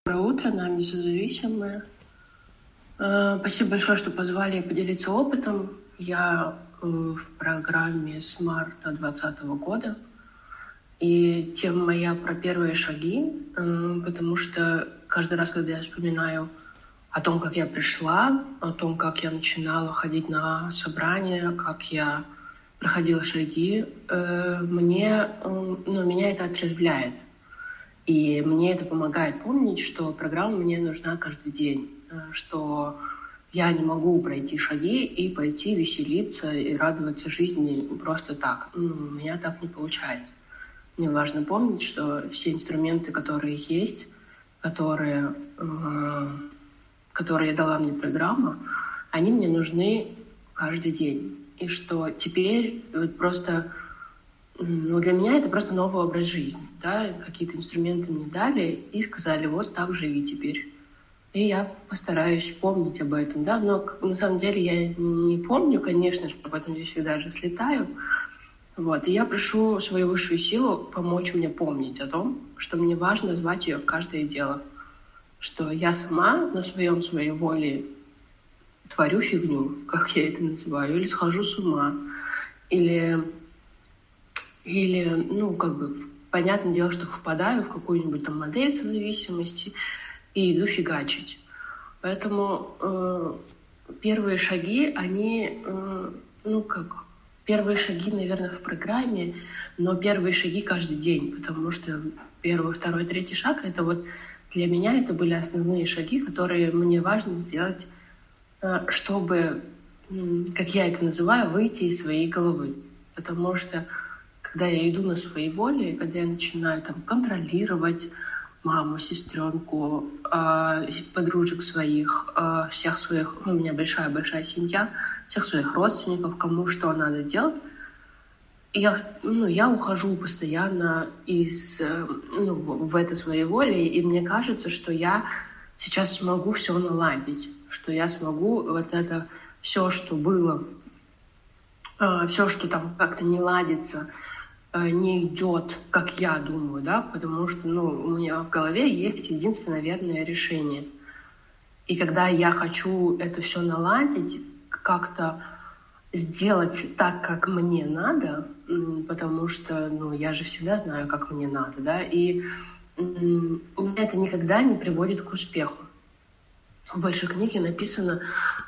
Доброе утро, нами созависимые. Спасибо большое, что позвали поделиться опытом. Я в программе с марта 2020 года. И тема моя про первые шаги, потому что каждый раз, когда я вспоминаю о том, как я пришла, о том, как я начинала ходить на собрания, как я проходила шаги, меня это отрезвляет. И мне это помогает помнить, что программа мне нужна каждый день, что я не могу пройти шаги и пойти веселиться и радоваться жизни просто так. У меня так не получается. Мне важно помнить, что все инструменты, которые есть, которые дала мне программа, они мне нужны каждый день. И что теперь просто... для меня это просто новый образ жизни. Да? Какие-то инструменты мне дали и сказали, вот так живи теперь. И я постараюсь помнить об этом. Да? Но на самом деле я не помню, конечно же, потом я всегда же слетаю. Вот. И я прошу свою высшую силу помочь мне помнить о том, что мне важно звать ее в каждое дело. Что я сама на своей воле творю фигню, как я это называю, или схожу с ума, или понятное дело, что впадаю в какую-нибудь там модель созависимости и иду фигачить. Поэтому первые шаги, первые шаги, наверное, в программе, но первые шаги каждый день, потому что первый, второй, третий шаг, это вот для меня это были основные шаги, которые мне важно сделать, чтобы, как я это называю, выйти из своей головы. Потому что когда я иду на своей воле, когда я начинаю там контролировать маму, сестренку, подружек своих, всех своих, у меня большая семья, всех своих родственников, кому что надо делать, я ухожу постоянно в это своей воле, и мне кажется, что я сейчас смогу все наладить, что я смогу вот это все, что было, все, что там как-то не ладится, не идет, как я думаю, да, потому что, у меня в голове есть единственное верное решение. И когда я хочу это все наладить, как-то сделать так, как мне надо, потому что, я же всегда знаю, как мне надо, да, и это никогда не приводит к успеху. В большой книге написано,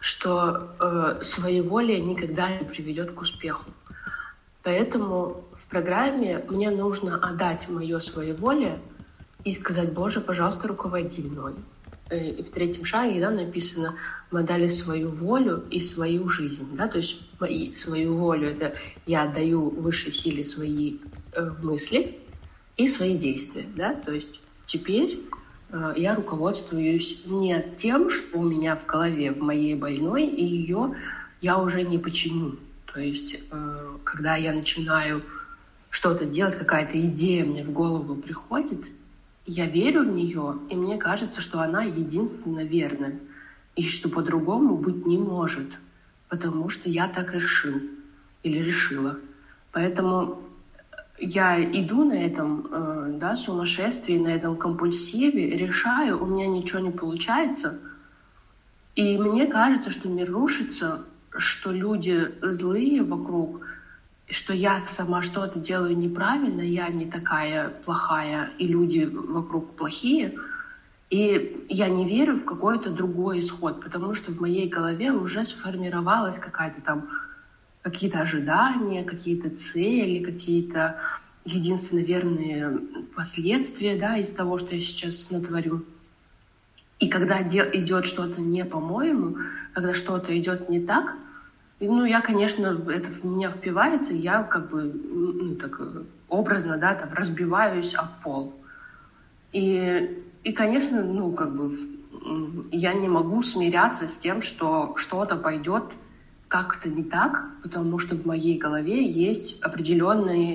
что своеволие никогда не приведет к успеху. Поэтому в программе мне нужно отдать мое своеволие и сказать: Боже, пожалуйста, руководи мной. И в третьем шаге написано: мы отдали свою волю и свою жизнь. Да? То есть свою волю — это я отдаю высшей силе свои мысли и свои действия. Да? То есть теперь я руководствуюсь не тем, что у меня в голове, в моей больной, и ее я уже не починю. То есть когда я начинаю что-то делать, какая-то идея мне в голову приходит, я верю в нее, и мне кажется, что она единственно верная, и что по-другому быть не может, потому что я так решил или решила. Поэтому я иду на этом сумасшествии, на этом компульсиве, решаю, у меня ничего не получается, и мне кажется, что мир рушится, что люди злые вокруг, что я сама что-то делаю неправильно, я не такая плохая, и люди вокруг плохие. И я не верю в какой-то другой исход, потому что в моей голове уже сформировалась какие-то ожидания, какие-то цели, какие-то единственно верные последствия, да, из того, что я сейчас натворю. И когда идет что-то не по-моему, когда что-то идет не так, я, конечно, это в меня впивается, и я образно, разбиваюсь об пол. И конечно, я не могу смиряться с тем, что что-то пойдет как-то не так, потому что в моей голове есть определенная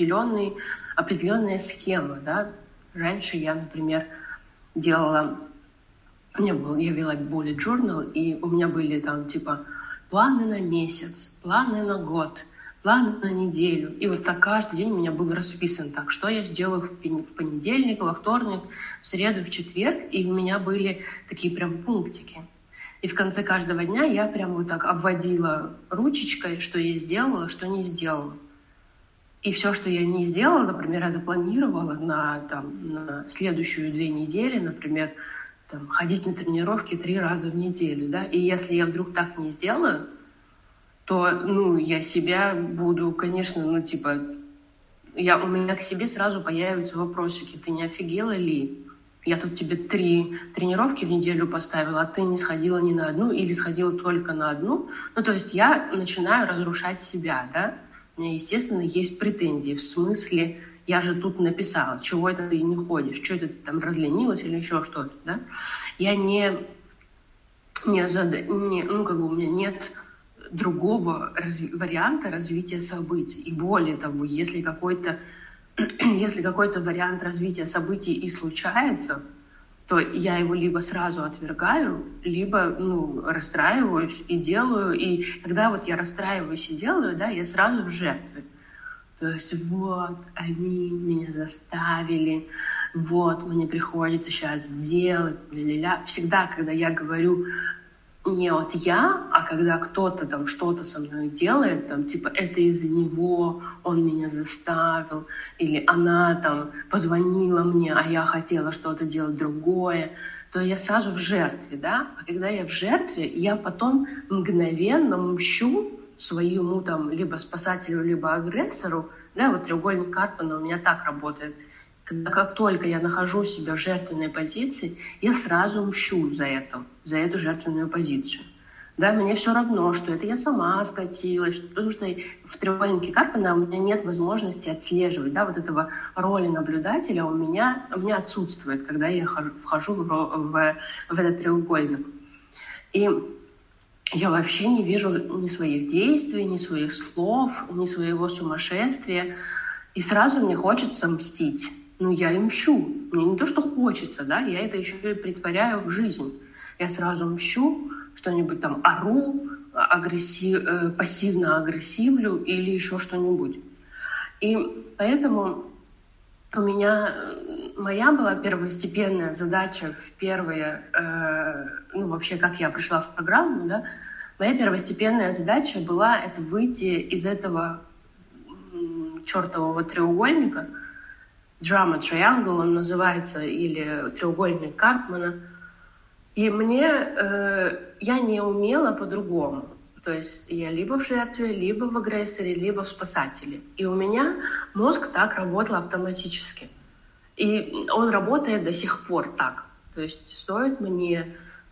схема, да. Раньше я, например, я вела bullet journal, и у меня были планы на месяц, планы на год, план на неделю. И вот так каждый день у меня был расписан так, что я сделаю в понедельник, во вторник, в среду, в четверг. И у меня были такие прям пунктики. И в конце каждого дня я прям вот так обводила ручечкой, что я сделала, что не сделала. И все, что я не сделала, например, я запланировала на следующую 2 недели, например, ходить на тренировки 3 раза в неделю, да, и если я вдруг так не сделаю, то, я себя буду, конечно, у меня к себе сразу появятся вопросики: ты не офигела ли? Я тут тебе 3 тренировки в неделю поставила, а ты не сходила ни на одну или сходила только на одну. То есть я начинаю разрушать себя, да. У меня, естественно, есть претензии в смысле: я же тут написала, чего это ты не ходишь, что это ты там разленилась или еще что-то, да. Я у меня нет другого варианта развития событий. И более того, если какой-то вариант развития событий и случается, то я его либо сразу отвергаю, либо расстраиваюсь и делаю. И когда вот я расстраиваюсь и делаю, да, я сразу в жертве. То есть вот они меня заставили, вот мне приходится сейчас делать, ля-ля-ля. Всегда, когда я говорю не вот я, а когда кто-то там что-то со мной делает, это из-за него, он меня заставил, или она там позвонила мне, а я хотела что-то делать другое, то я сразу в жертве, да. А когда я в жертве, я потом мгновенно мщу своему либо спасателю, либо агрессору, да, вот треугольник Карпмана у меня так работает. Как только я нахожу себя в жертвенной позиции, я сразу мщу за эту жертвенную позицию. Да, мне все равно, что это я сама скатилась, потому что в треугольнике Карпмана у меня нет возможности отслеживать, да, вот этого роли наблюдателя у меня отсутствует, когда я вхожу в этот треугольник. И я вообще не вижу ни своих действий, ни своих слов, ни своего сумасшествия. И сразу мне хочется мстить. Я и мщу. Мне не то, что хочется, да, я это еще и притворяю в жизнь. Я сразу мщу, что-нибудь ору, пассивно агрессивлю или еще что-нибудь. И поэтому у меня моя была первостепенная задача вообще, как я пришла в программу, да, моя первостепенная задача была это выйти из этого чертового треугольника. Drama Triangle он называется, или треугольник Карпмана. И я не умела по-другому. То есть я либо в жертве, либо в агрессоре, либо в спасателе. И у меня мозг так работал автоматически. И он работает до сих пор так. То есть стоит мне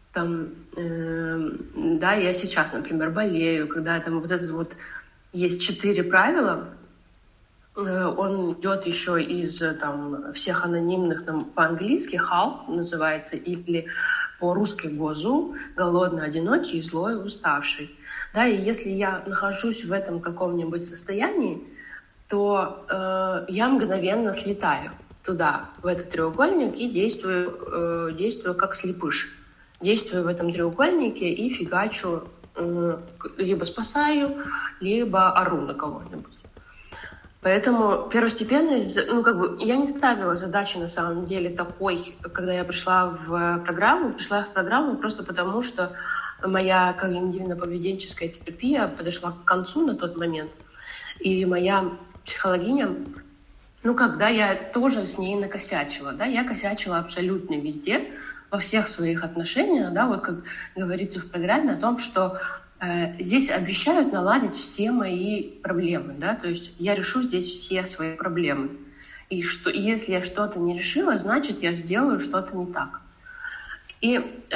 я сейчас, например, болею, когда есть 4 правила. Он идет еще из всех анонимных, по-английски HALT называется, или по-русски ГОЗУ, голодный, одинокий, злой, уставший. Да, и если я нахожусь в этом каком-нибудь состоянии, то я мгновенно слетаю туда, в этот треугольник, и действую как слепыш. Действую в этом треугольнике и фигачу, либо спасаю, либо ору на кого-нибудь. Поэтому первостепенность, я не ставила задачи на самом деле такой, когда я пришла в программу просто потому, что моя когнитивно-поведенческая терапия подошла к концу на тот момент. И моя психологиня, когда я тоже с ней накосячила, да, я косячила абсолютно везде, во всех своих отношениях, да, вот как говорится в программе о том, что здесь обещают наладить все мои проблемы, да, то есть я решу здесь все свои проблемы. И что если я что-то не решила, значит, я сделаю что-то не так. И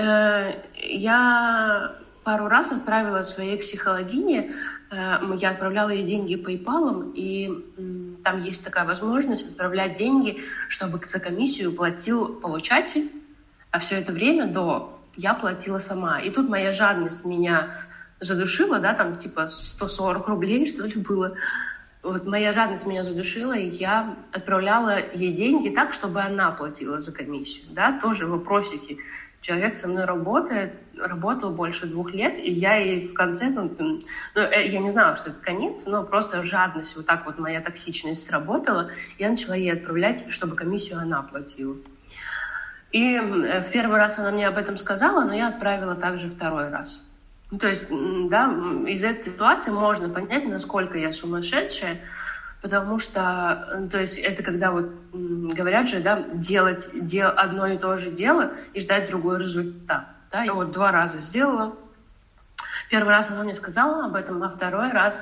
я пару раз отправила своей психологине, я отправляла ей деньги PayPal, и там есть такая возможность отправлять деньги, чтобы за комиссию платил получатель, а все это время я платила сама. И тут моя жадность меня задушила, да, 140 рублей, что ли, было. вот моя жадность меня задушила, и я отправляла ей деньги так, чтобы она платила за комиссию, да, тоже вопросики. Человек со мной работал больше 2 лет, и я ей в конце, я не знала, что это конец, но просто жадность, вот так вот моя токсичность сработала, я начала ей отправлять, чтобы комиссию она платила. И в первый раз она мне об этом сказала, но я отправила также второй раз. То есть, да, из этой ситуации можно понять, насколько я сумасшедшая, потому что, то есть, это когда вот говорят же, да, делать одно и то же дело и ждать другой результат. Да? Я вот 2 раза сделала. Первый раз она мне сказала об этом, а второй раз,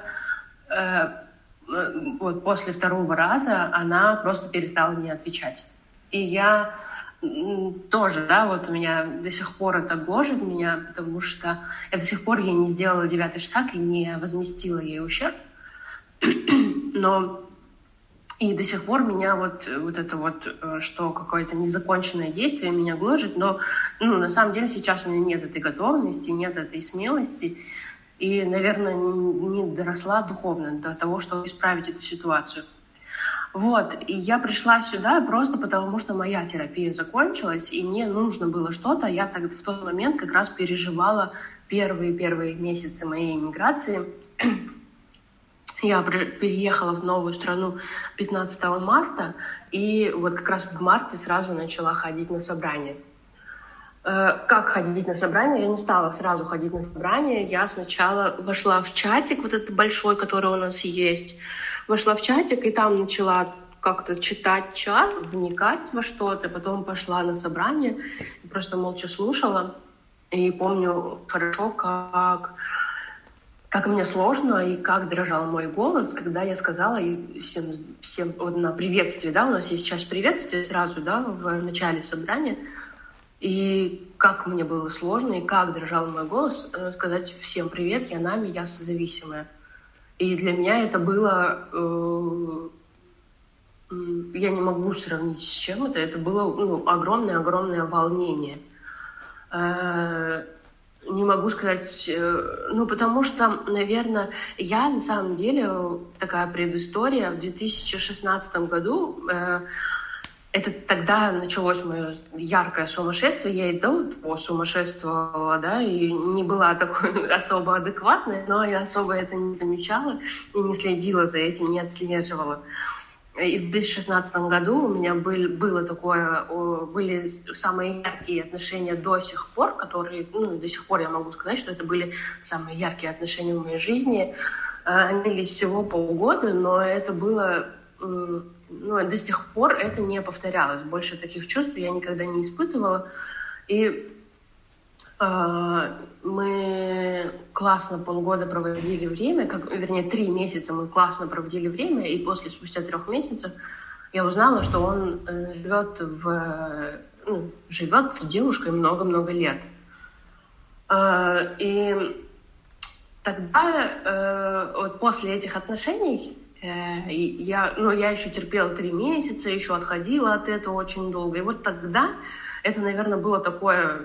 вот после второго раза она просто перестала мне отвечать. И я тоже, да, вот у меня до сих пор это гложет меня, потому что я до сих пор ей не сделала 9-й шаг и не возместила ей ущерб. Но и до сих пор меня вот это вот, что какое-то незаконченное действие меня гложет, но на самом деле сейчас у меня нет этой готовности, нет этой смелости, и, наверное, не доросла духовно до того, чтобы исправить эту ситуацию. Вот, и я пришла сюда просто потому, что моя терапия закончилась, и мне нужно было что-то. Я так в тот момент как раз переживала первые месяцы моей иммиграции. Я переехала в новую страну 15 марта, и вот как раз в марте сразу начала ходить на собрания. Как ходить на собрания? Я не стала сразу ходить на собрания. Я сначала вошла в чатик, вот этот большой, который у нас есть. Вошла в чатик, и там начала как-то читать чат, вникать во что-то. Потом пошла на собрание, просто молча слушала. И помню хорошо, как мне сложно и как дрожал мой голос, когда я сказала всем вот на приветствии, да, у нас есть часть приветствия сразу, да, в начале собрания, и как мне было сложно, и как дрожал мой голос сказать всем привет, я Нами, я созависимая. И для меня это было, я не могу сравнить с чем это было огромное волнение. Не могу сказать, потому что, наверное, я на самом деле, такая предыстория, в 2016 году, это тогда началось мое яркое сумасшествие, я и до того сумасшествовала, да, и не была такой особо адекватной, но я особо это не замечала и не следила за этим, не отслеживала. И в 2016 году у меня были самые яркие отношения до сих пор, которые, до сих пор я могу сказать, что это были самые яркие отношения в моей жизни. Они длились всего полгода, но это было, до сих пор это не повторялось. Больше таких чувств я никогда не испытывала. И мы классно полгода проводили время, 3 месяца мы классно проводили время, и спустя 3 месяцев я узнала, что он живет с девушкой много-много лет. И тогда, вот после этих отношений, я еще терпела 3 месяца, еще отходила от этого очень долго. И вот тогда это, наверное, было такое,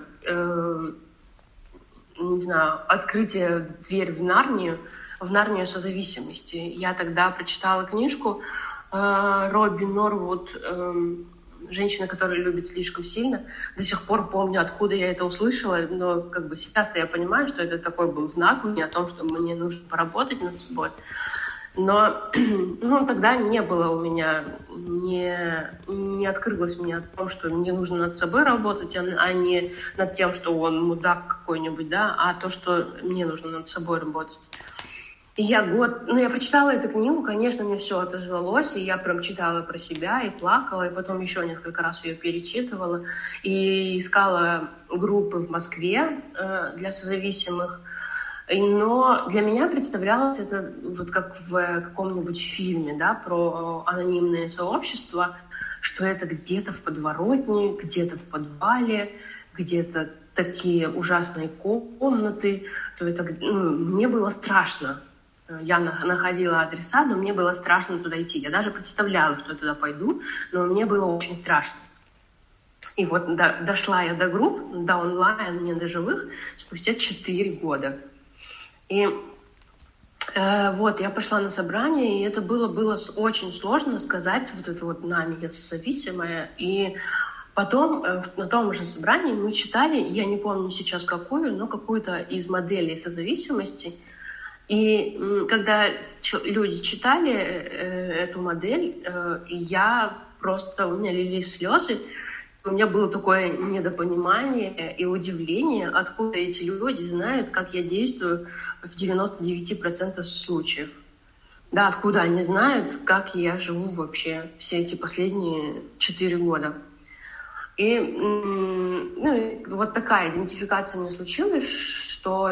не знаю, открытие дверь в Нарнию созависимости. Я тогда прочитала книжку Робби Норвуд «Женщина, которая любит слишком сильно». До сих пор помню, откуда я это услышала, но сейчас-то я понимаю, что это такой был знак мне о том, что мне нужно поработать над собой. Но тогда не было у меня, не открылось мне о том, что мне нужно над собой работать, а не над тем, что он мудак какой-нибудь, да, а то, что мне нужно над собой работать. И я прочитала эту книгу, конечно, мне все отозвалось, и я прям читала про себя и плакала, и потом еще несколько раз ее перечитывала, и искала группы в Москве для созависимых. Но для меня представлялось это вот как в каком-нибудь фильме, да, про анонимное сообщество, что это где-то в подворотне, где-то в подвале, где-то такие ужасные комнаты. То это, мне было страшно. Я находила адреса, но мне было страшно туда идти. Я даже представляла, что я туда пойду, но мне было очень страшно. И вот дошла я до групп, до онлайн, не до живых, спустя 4 года. И Вот, я пошла на собрание, и это было очень сложно сказать вот это вот «нами, я созависимая». И потом на том же собрании мы читали, я не помню сейчас какую, но какую-то из моделей созависимости. И когда люди читали эту модель, я просто, у меня лились слезы, у меня было такое недопонимание и удивление, откуда эти люди знают, как я действую в 99% случаев. Да, откуда они знают, как я живу вообще все эти последние 4 года. И вот такая идентификация у меня случилась, что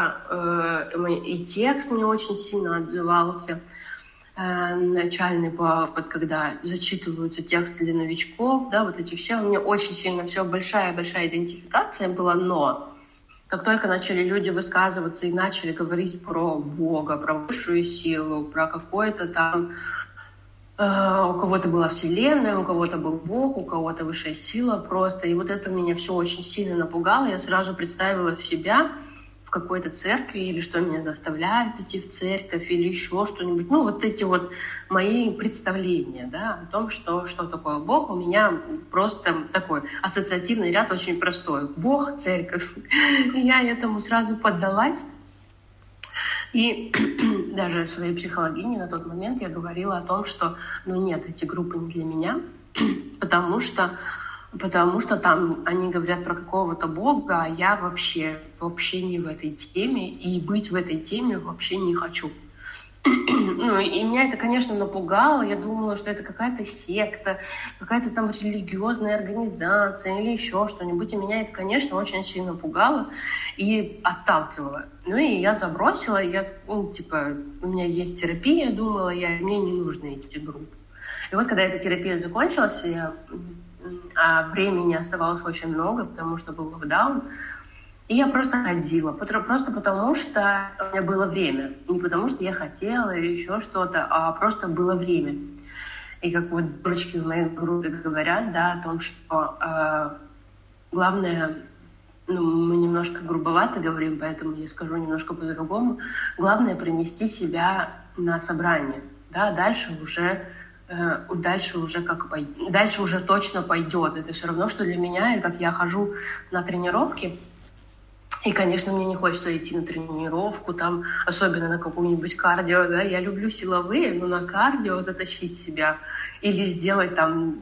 и текст мне очень сильно отзывался. Начальный повод, когда зачитываются тексты для новичков, да, вот эти все, у меня очень сильно все, большая-большая идентификация была, но как только начали люди высказываться и начали говорить про Бога, про высшую силу, про какой-то там у кого-то была Вселенная, у кого-то был Бог, у кого-то высшая сила просто. И вот это меня все очень сильно напугало. Я сразу представила себя в какой-то церкви, или что меня заставляет идти в церковь, или еще что-нибудь. Ну, вот эти вот мои представления, да, о том, что такое Бог. У меня просто такой ассоциативный ряд очень простой. Бог, церковь. И я этому сразу поддалась. И даже в своей психологине на тот момент я говорила о том, что, нет, эти группы не для меня, потому что там они говорят про какого-то Бога, а я вообще не в этой теме, и быть в этой теме вообще не хочу. И меня это, конечно, напугало. Я думала, что это какая-то секта, какая-то там религиозная организация или еще что-нибудь. И меня это, конечно, очень сильно пугало и отталкивало. И я забросила. У меня есть терапия, я думала, мне не нужны эти группы. И вот, когда эта терапия закончилась, а времени оставалось очень много, потому что был локдаун, и я просто ходила, просто потому что у меня было время. Не потому что я хотела или еще что-то, а просто было время. И как вот девочки в моей группе говорят, да, о том, что главное, мы немножко грубовато говорим, поэтому я скажу немножко по-другому, главное принести себя на собрание. Да, дальше уже точно пойдет. Это все равно, что для меня, и как я хожу на тренировки. И, конечно, мне не хочется идти на тренировку, там, особенно на какую-нибудь кардио, да, я люблю силовые, но на кардио затащить себя или сделать там,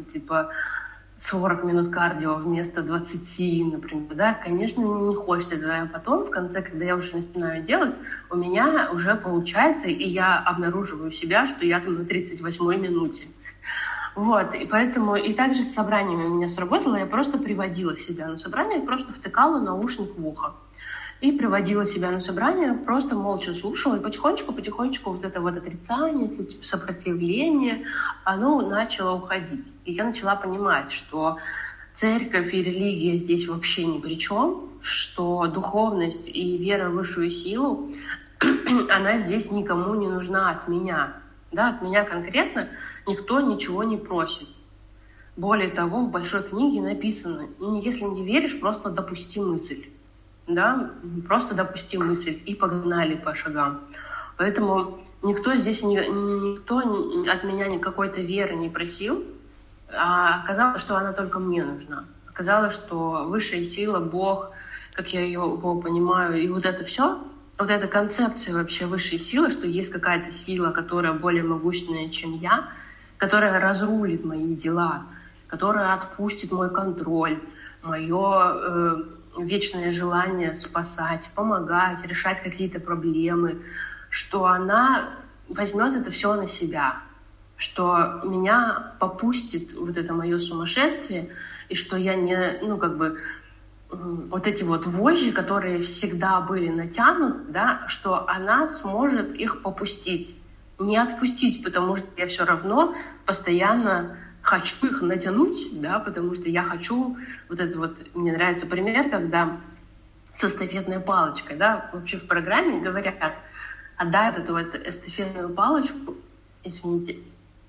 40 минут кардио вместо 20, например, да, конечно, мне не хочется, да, а потом, в конце, когда я уже начинаю делать, у меня уже получается, и я обнаруживаю себя, что я там на 38-й минуте. Вот, и поэтому, и также с собраниями у меня сработало, я просто приводила себя на собрание, просто втыкала наушник в ухо. И приводила себя на собрание, просто молча слушала, и потихонечку вот это вот отрицание, сопротивление, оно начало уходить. И я начала понимать, что церковь и религия здесь вообще ни при чем, что духовность и вера в высшую силу, она здесь никому не нужна от меня. Да, от меня конкретно никто ничего не просит. Более того, в большой книге написано, если не веришь, просто допусти мысль. Да, просто допусти мысль, и погнали по шагам. Поэтому никто от меня какой-то веры не просил, а оказалось, что она только мне нужна. Оказалось, что высшая сила, Бог, как я его понимаю, и вот это все, вот эта концепция вообще высшей силы, что есть какая-то сила, которая более могущественная, чем я, которая разрулит мои дела, которая отпустит мой контроль, мое вечное желание спасать, помогать, решать какие-то проблемы, что она возьмет это все на себя, что меня попустит вот это мое сумасшествие, и что я не, вот эти вот вожжи, которые всегда были натянуты, да, что она сможет их попустить, не отпустить, потому что я все равно постоянно хочу их натянуть, да, потому что я хочу вот это вот, мне нравится пример, когда с эстафетной палочкой, да, вообще в программе говорят, отдай вот эту вот эстафетную палочку, извините,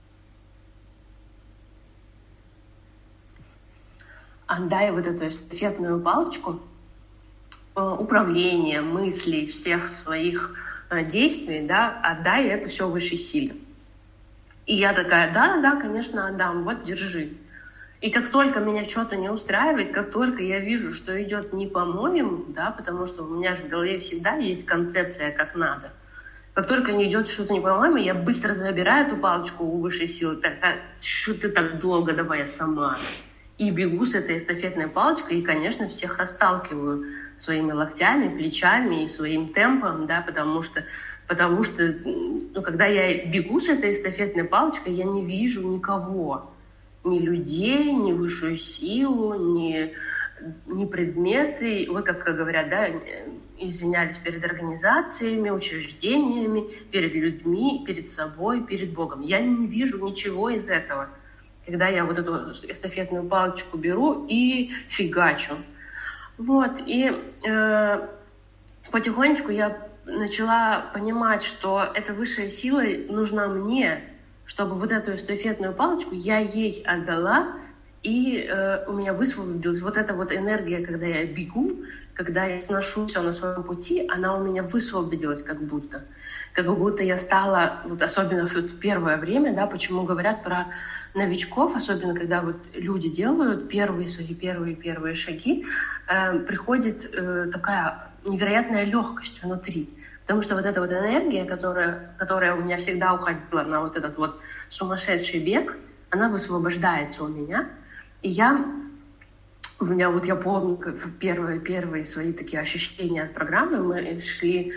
отдай вот эту эстафетную палочку управления, мыслей, всех своих действий, да, отдай это все высшей силе. И я такая, да, конечно, отдам, вот, держи. И как только меня что-то не устраивает, как только я вижу, что идет не по-моему, да, потому что у меня же в голове всегда есть концепция, как надо. Как только не идет что-то не по-моему, я быстро забираю эту палочку у высшей силы. Так, что ты так долго, давай я сама. И бегу с этой эстафетной палочкой, и, конечно, всех расталкиваю своими локтями, плечами и своим темпом, да, потому что когда я бегу с этой эстафетной палочкой, я не вижу никого. Ни людей, ни высшую силу, ни предметы. Вы, как говорят, да, извинялись перед организациями, учреждениями, перед людьми, перед собой, перед Богом. Я не вижу ничего из этого, когда я вот эту эстафетную палочку беру и фигачу. Вот, и потихонечку я начала понимать, что эта высшая сила нужна мне, чтобы вот эту эстафетную палочку я ей отдала, и у меня высвободилась вот эта вот энергия, когда я бегу, когда я сношу все на своем пути, она у меня высвободилась как будто я стала, вот особенно в первое время, да, почему говорят про новичков, особенно когда вот люди делают свои первые шаги, приходит такая невероятная легкость внутри. Потому что вот эта вот энергия, которая у меня всегда уходила на вот этот вот сумасшедший бег, она высвобождается у меня. И я помню, как первые свои такие ощущения от программы, мы шли...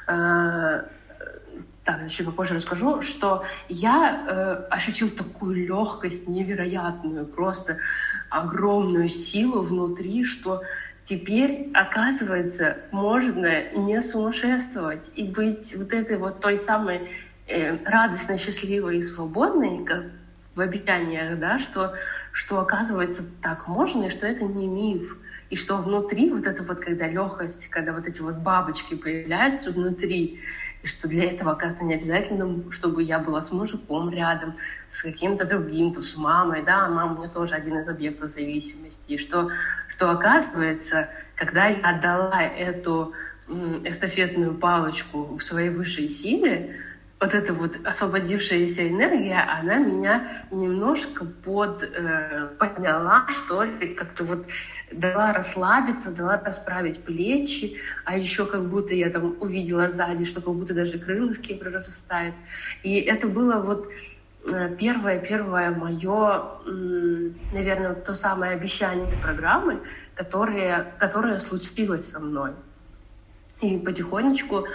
еще попозже расскажу, что я ощутила такую легкость невероятную, просто огромную силу внутри, что теперь, оказывается, можно не сумасшествовать и быть вот этой вот той самой радостной, счастливой и свободной, как в обещаниях, да, что оказывается так можно, и что это не миф. И что внутри вот это вот, когда легкость, когда вот эти вот бабочки появляются внутри, и что для этого, оказывается, не обязательно, чтобы я была с мужиком рядом, с каким-то другим, то с мамой, да, мама у меня тоже один из объектов зависимости, и что оказывается, когда я отдала эту эстафетную палочку в своей высшей силе, вот эта вот освободившаяся энергия, она меня немножко подняла, что ли, как-то вот дала расслабиться, дала расправить плечи, а еще как будто я там увидела сзади, что как будто даже крылышки прорастают. И это было вот первое мое, наверное, то самое обещание программы, которое случилось со мной. И потихонечку,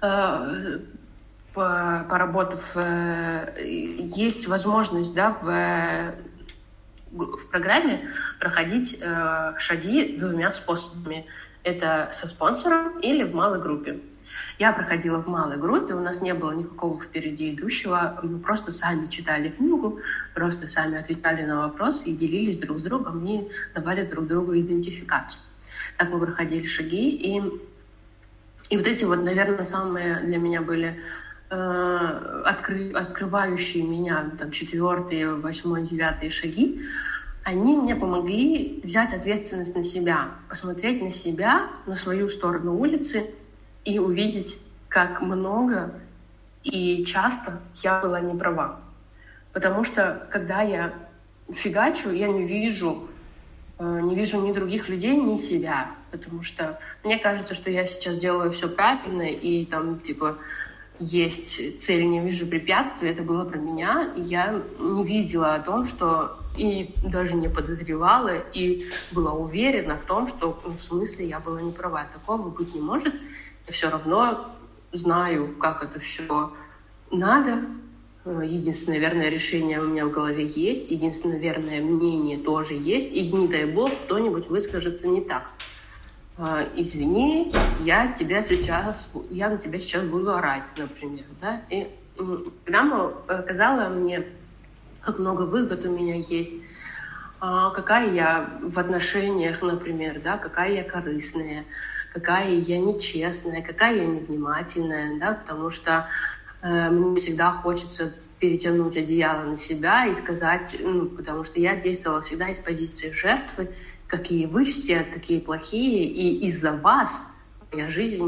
поработав, есть возможность, да, в программе проходить шаги двумя способами. Это со спонсором или в малой группе. Я проходила в малой группе, у нас не было никакого впереди идущего, мы просто сами читали книгу, просто сами отвечали на вопросы и делились друг с другом и давали друг другу идентификацию. Так мы проходили шаги, и вот эти вот, наверное, самые для меня были открывающие меня там, 4-й, 8-й, 9-й шаги, они мне помогли взять ответственность на себя, посмотреть на себя, на свою сторону улицы и увидеть, как много и часто я была не права. Потому что, когда я фигачу, я не вижу ни других людей, ни себя. Потому что мне кажется, что я сейчас делаю все правильно, и там, типа, есть цель, не вижу препятствий, это было про меня, и я не видела о том, что и даже не подозревала, и была уверена в том, что в смысле я была не права. Такого быть не может. Я все равно знаю, как это все надо. Единственное верное решение у меня в голове есть, единственное верное мнение тоже есть, и не дай бог кто-нибудь выскажется не так. Извини, я на тебя сейчас буду орать, например, да, и программа показала мне, как много выгод у меня есть, какая я в отношениях, например, да, какая я корыстная, какая я нечестная, какая я невнимательная, да, потому что мне всегда хочется перетянуть одеяло на себя и сказать, потому что я действовала всегда из позиции жертвы, какие вы все такие плохие, и из-за вас моя жизнь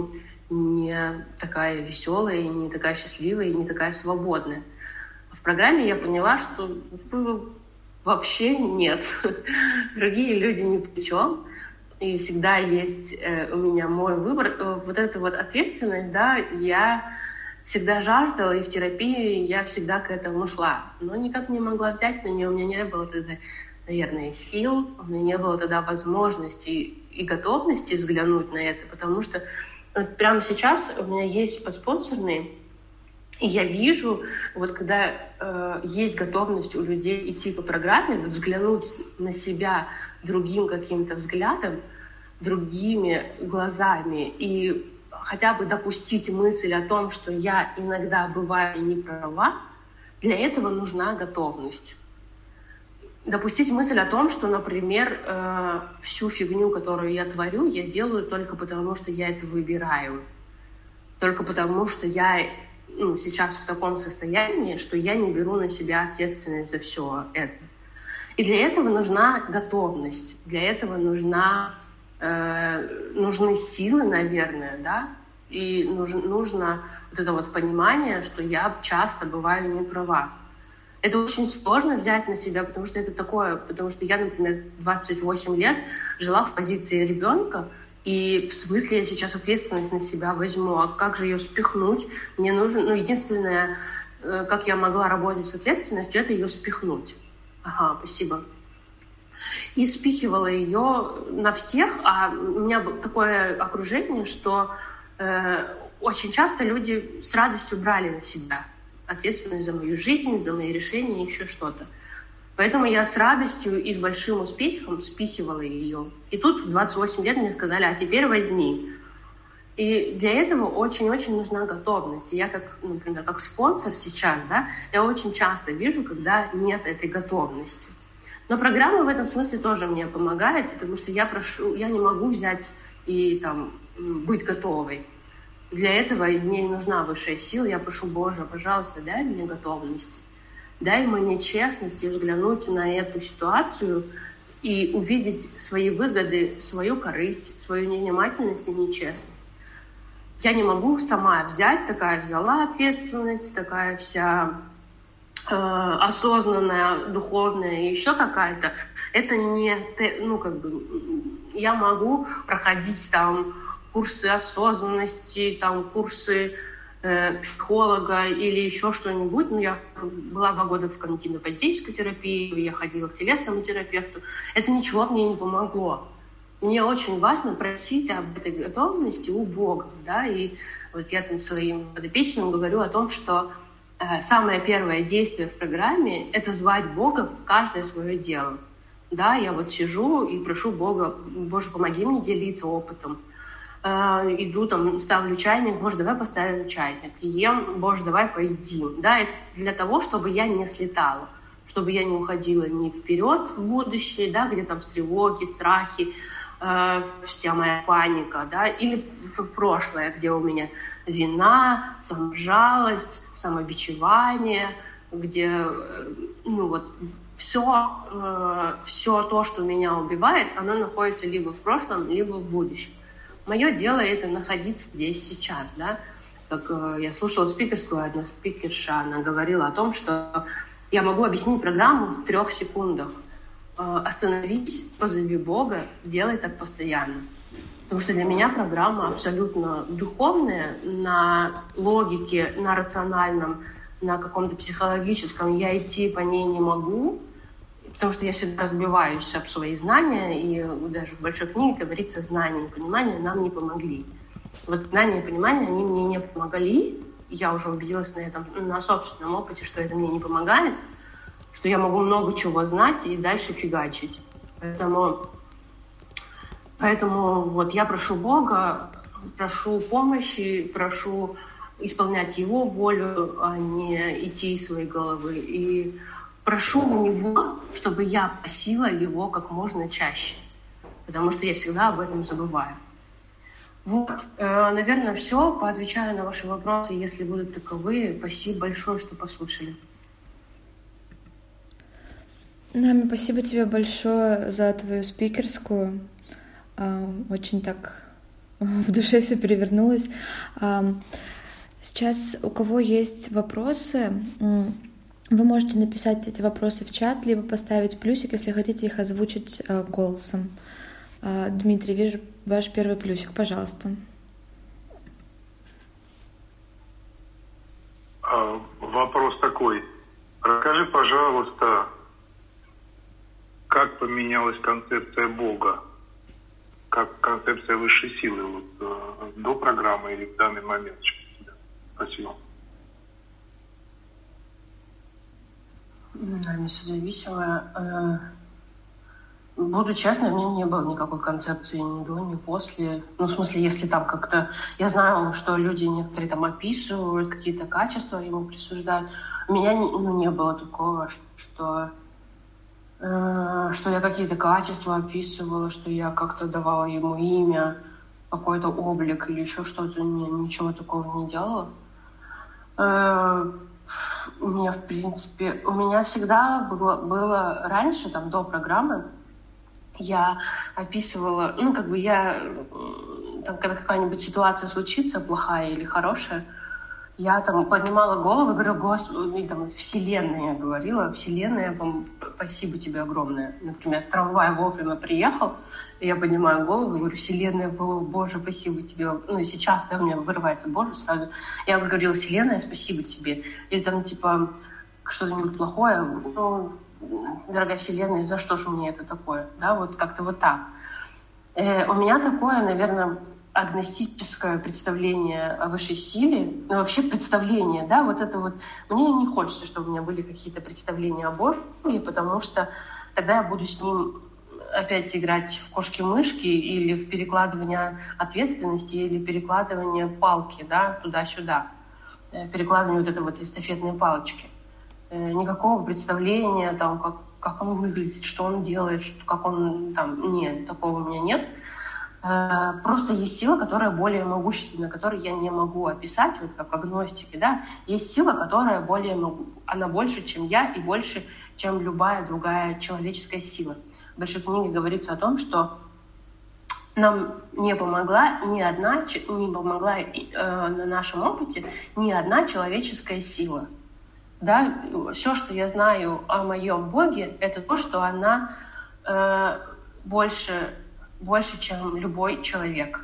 не такая веселая, не такая счастливая, не такая свободная. В программе я поняла, что вообще нет. Другие люди ни при чем. И всегда есть у меня мой выбор. Вот эта вот ответственность, да, я всегда жаждала, и в терапии я всегда к этому шла. Но никак не могла взять на нее. У меня не было тогда, наверное, сил, у меня не было тогда возможности и готовности взглянуть на это, потому что вот прямо сейчас у меня есть подспонсорные, и я вижу, вот когда есть готовность у людей идти по программе, вот взглянуть на себя другим каким-то взглядом, другими глазами, и хотя бы допустить мысль о том, что я иногда бываю не права, для этого нужна готовность. Допустить мысль о том, что, например, всю фигню, которую я творю, я делаю только потому, что я это выбираю. Только потому, что я сейчас в таком состоянии, что я не беру на себя ответственность за все это. И для этого нужна готовность, для этого нужны силы, наверное, да, и нужно вот это вот понимание, что я часто бываю не права. Это очень сложно взять на себя, потому что это такое, потому что я, например, 28 лет жила в позиции ребенка, и в смысле я сейчас ответственность на себя возьму, а как же ее спихнуть? Мне нужно, единственное, как я могла работать с ответственностью, это ее спихнуть. Ага, спасибо. И спихивала ее на всех, а у меня такое окружение, что очень часто люди с радостью брали на себя ответственность за мою жизнь, за мои решения, еще что-то. Поэтому я с радостью и с большим успехом спихивала ее. И тут в 28 лет мне сказали, а теперь возьми. И для этого очень-очень нужна готовность. И я, например, как спонсор сейчас, да, я очень часто вижу, когда нет этой готовности. Но программа в этом смысле тоже мне помогает, потому что я не могу взять и быть готовой. Для этого мне нужна высшая сила. Я прошу, Боже, пожалуйста, дай мне готовности. Дай мне честности взглянуть на эту ситуацию и увидеть свои выгоды, свою корысть, свою невнимательность и нечестность. Я не могу сама взять, такая взяла ответственность, такая вся осознанная, духовная и еще какая-то. Это не... я могу проходить курсы осознанности, курсы психолога или еще что-нибудь. Я была 2 года в когнитивно-поведенческой терапии, я ходила к телесному терапевту. Это ничего мне не помогло. Мне очень важно просить об этой готовности у Бога. Да? И вот я своим подопечным говорю о том, что самое первое действие в программе — это звать Бога в каждое свое дело. Да, я сижу и прошу Бога, Боже, помоги мне делиться опытом. Иду, ставлю чайник, Боже, давай поставим чайник. Ем, Боже, давай поедим. Да, это для того, чтобы я не слетала, чтобы я не уходила ни вперед в будущее, да, где тревоги, страхи, вся моя паника, да, или в прошлое, где у меня вина, саможалость, самобичевание, где, все то, что меня убивает, оно находится либо в прошлом, либо в будущем. Мое дело — это находиться здесь сейчас, да. Как я слушала спикерскую, одна спикерша, она говорила о том, что я могу объяснить программу в 3 секундах. Остановись, позови Бога, делай так постоянно. Потому что для меня программа абсолютно духовная, на логике, на рациональном, на каком-то психологическом я идти по ней не могу, потому что я всегда разбиваюсь об свои знания, и даже в большой книге говорится, знания и понимание нам не помогли. Вот знания и понимание, они мне не помогли, я уже убедилась на этом, на собственном опыте, что это мне не помогает, что я могу много чего знать и дальше фигачить. Поэтому я прошу Бога, прошу помощи, прошу исполнять Его волю, а не идти из своей головы. И прошу у Него, чтобы я просила Его как можно чаще, потому что я всегда об этом забываю. Наверное, все. Поотвечаю на ваши вопросы, если будут таковые. Спасибо большое, что послушали. Нами, спасибо тебе большое за твою спикерскую. Очень так в душе все перевернулось. Сейчас у кого есть вопросы, вы можете написать эти вопросы в чат, либо поставить плюсик, если хотите их озвучить голосом. Дмитрий, вижу ваш первый плюсик, пожалуйста. Вопрос такой. Расскажи, пожалуйста, как поменялась концепция Бога, как концепция высшей силы вот, до программы или в данный момент? Спасибо. Наверное, созависимая. Буду честной, у меня не было никакой концепции ни до, ни после. Ну, в смысле, если там как-то... Я знаю, что люди некоторые там описывают, какие-то качества ему присуждают. У меня не было такого, что я какие-то качества описывала, что я как-то давала ему имя, какой-то облик или еще что-то. Ничего такого не делала. У меня всегда было раньше, там, до программы, я описывала, там, когда какая-нибудь ситуация случится, плохая или хорошая, я там поднимала голову и говорю, Господи, там, Вселенная, я говорила, Вселенная, спасибо тебе огромное. Например, трамвай вовремя приехал, и я поднимаю голову и говорю, Вселенная, Боже, спасибо тебе. Ну, и сейчас, да, у меня вырывается Боже сразу. Я говорила, Вселенная, спасибо тебе. Или там, типа, что-нибудь плохое, ну, дорогая Вселенная, за что же мне это такое? Да, вот как-то вот так. У меня такое, наверное, агностическое представление о высшей силе, ну, вообще представление, да, вот это вот. Мне не хочется, чтобы у меня были какие-то представления о Боге, потому что тогда я буду с ним опять играть в кошки-мышки или в перекладывание ответственности, или перекладывание палки, да, туда-сюда. Перекладывание вот этой вот эстафетной палочки. Никакого представления, там, как он выглядит, что он делает, как он там... Нет, такого у меня нет. Просто есть сила, которая более могущественна, которую я не могу описать, вот как агностики, да. Есть сила, которая она больше, чем я, и больше, чем любая другая человеческая сила. В большой книге говорится о том, что нам не помогла на нашем опыте ни одна человеческая сила. Да? Все, что я знаю о моем Боге, это то, что она больше, чем любой человек.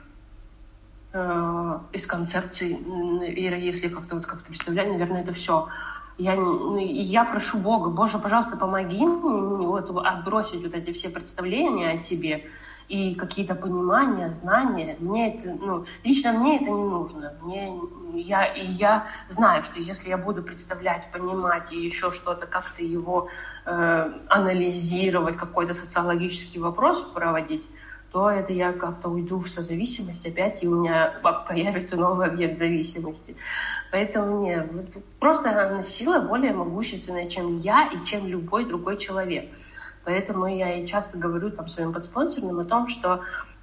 Из концепции, если как-то представлять, наверное, это все. Я прошу Бога, Боже, пожалуйста, помоги мне вот отбросить вот эти все представления о тебе и какие-то понимания, знания. Лично мне это не нужно. Я знаю, что если я буду представлять, понимать и еще что-то, как-то его анализировать, какой-то социологический вопрос проводить, то это я как-то уйду в созависимость опять, и у меня появится новый объект зависимости. Поэтому просто сила более могущественная, чем я и чем любой другой человек. Поэтому я и часто говорю там своим подспонсорным о том, что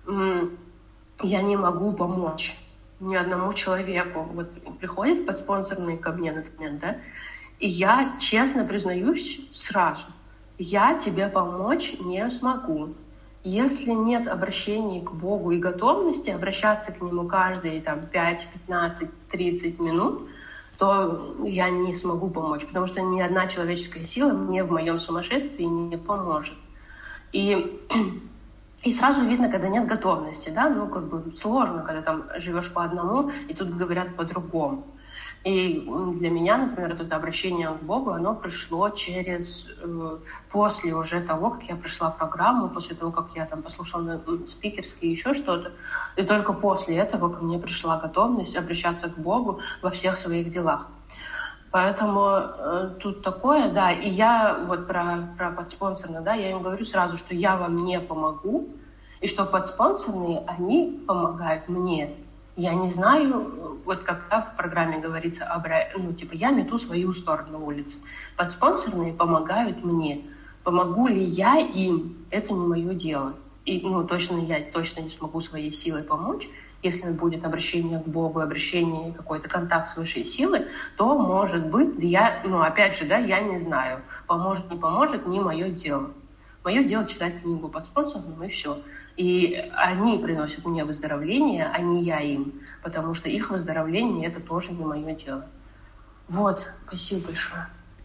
я не могу помочь ни одному человеку. Вот приходит подспонсорный ко мне, например, да, и я честно признаюсь сразу, я тебе помочь не смогу. Если нет обращения к Богу и готовности обращаться к Нему каждые там, 5, 15, 30 минут, то я не смогу помочь, потому что ни одна человеческая сила мне в моем сумасшествии не поможет. И сразу видно, когда нет готовности, да, сложно, когда там живешь по одному, и тут говорят по-другому. И для меня, например, это обращение к Богу, оно пришло после уже того, как я прошла программу, после того, как я там послушала спикерские, еще что-то. И только после этого ко мне пришла готовность обращаться к Богу во всех своих делах. Поэтому тут такое, да. И я вот про подспонсорных, да, я им говорю сразу, что я вам не помогу, и что подспонсорные, они помогают мне. Я не знаю, вот когда в программе говорится, я мету свою сторону улицы. Подспонсорные помогают мне. Помогу ли я им, это не мое дело. И я точно не смогу своей силой помочь. Если будет обращение к Богу, обращение, какой-то контакт с высшей силой, то, может быть, я не знаю. Поможет, не поможет, не мое дело. Мое дело читать книгу под спонсором, и все. И они приносят мне выздоровление, а не я им, потому что их выздоровление — это тоже не мое дело. Вот, спасибо большое.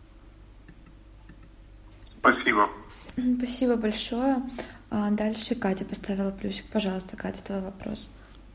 Спасибо. Спасибо большое. Дальше Катя поставила плюсик. Пожалуйста, Катя, твой вопрос.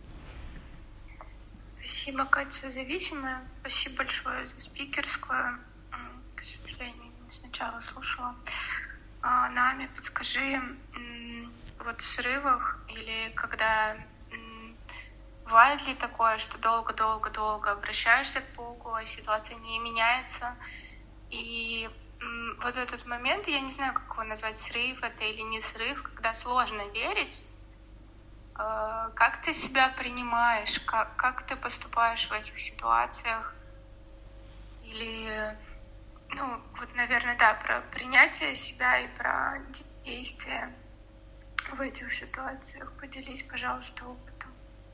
Спасибо, Катя, зависимая. Спасибо большое за спикерскую. К сожалению, сначала слушала. Нами подскажи, вот в срывах или когда бывает ли такое, что долго-долго-долго обращаешься к Богу, а ситуация не меняется, и вот этот момент, я не знаю, как его назвать, срыв это или не срыв, когда сложно верить, как ты себя принимаешь, как ты поступаешь в этих ситуациях, или, вот, наверное, да, про принятие себя и про действие в этих ситуациях. Поделись, пожалуйста, опытом.